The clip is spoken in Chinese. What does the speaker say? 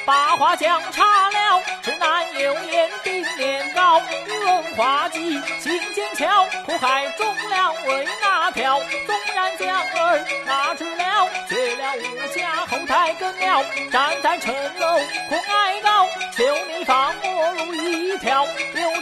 八花将茶了，指南有言定年高，宇文化及心剑巧，苦海忠良为哪条？纵然将儿拿之了，绝了武家后台根苗，站在城楼空哀告，求你放我路一条。刘